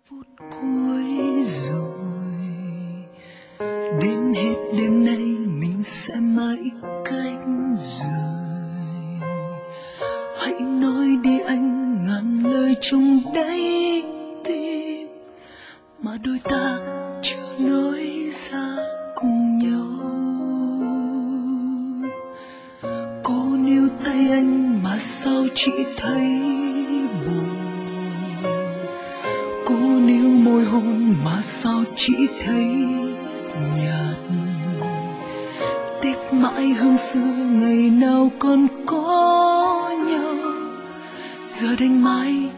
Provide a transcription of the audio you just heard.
Phút cuối rồi, đến hết đêm nay mình sẽ mãi cách rời. Hãy nói đi anh, ngàn lời trong đáy tim mà đôi ta chưa nói ra cùng nhau. Cô níu tay anh mà sao chỉ thấy buồn, cô níu môi hôn mà sao chỉ thấy nhạt. Tiếc mãi hương xưa ngày nào còn có nhau, giờ đành mãi